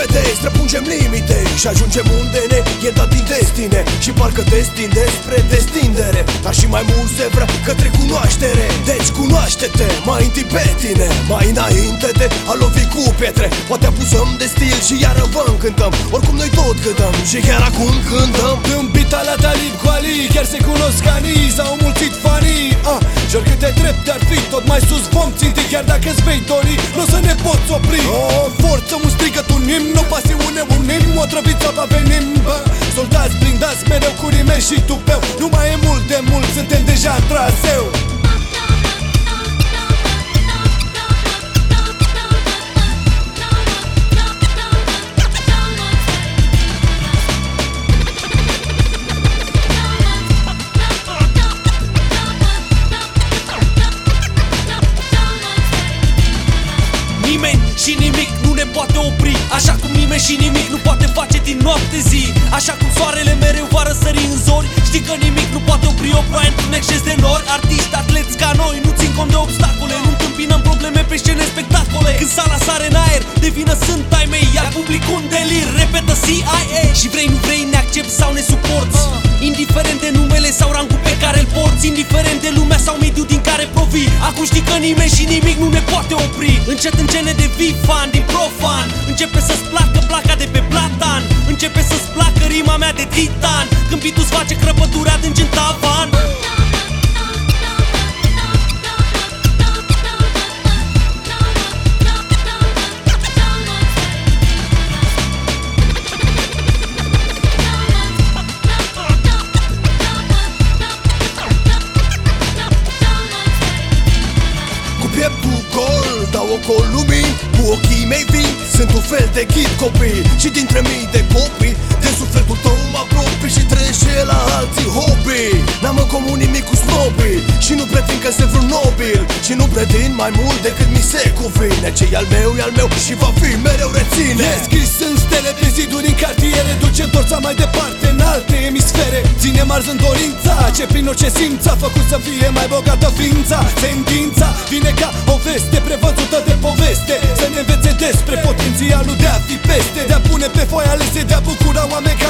repede străpungem limite și ajungem unde ne e dat din destine. Și parcă destinde spre destindere, dar și mai mult se vrea către cunoaștere. Deci cunoaște-te mai întâi pe tine, mai înainte de a lovi cu pietre. Poate abuzăm de stil și iară vă încântăm, oricum noi tot cântăm și chiar acum cântăm. Îmbita la Talib cu Ali, chiar se cunosc anii, s-au mulțit fanii. Și oricâte drepte ar fi, tot mai sus vom ținti, chiar dacă-ți vei dori, nu o să ne poți opri. Forță, un strigăt, un imn, o pasiune, un imn, o trăviță va venim. Soldați blindați mereu cu rime și tupeu, nu mai e mult de mult, suntem deja în traseu. Nimeni și nimic nu ne poate opri, așa cum nimeni și nimic nu poate face din noapte zi. Așa cum soarele mereu va răsări în zori, știi că nimic nu poate opri o ploaie într-un exces de nori. Artiști, atleți ca noi, nu țin cont de obstacole, nu întâmpinăm probleme pe scene spectacole. Când sala sare în aer, devină sunt ai mei, iar publicul un delir, repetă CIA. Și vrei, nu vrei, ne accepti sau ne suporți, indiferent de numele sau rangul pe care îl porți, indiferent de lumea sau mediul din care provii. Acum știi că nimeni și nimic nu ne poate opri. Încet ne devii fan din profan, începe să-ți placă placa de pe platan, începe să-ți placă rima mea de titan, când beat-ul-ți face crăpături adânci în tavan. Pieptul gol, dau ocol lumii, cu ochii mei vin, sunt un fel de ghid copii. Și dintre mii de copii, de sufletul tău mă apropii și trece la alții hobby. N-am în comun nimic cu snobii și nu pretind că sunt vreun nobil, și nu pretind mai mult decât mi se cuvine. Ce-i al meu, e al meu și va fi mereu reține. E scris în stele pe ziduri în cartiere, duce torța mai departe în alte emisfere. Ține marzi în dorința, ce prin orice simț a făcut să fie mai bogată ființa. Sentința vine ca o veste prevăzută de poveste, să ne învețe despre potențialul de a fi peste, de a pune pe foaie alese, de a bucura oameni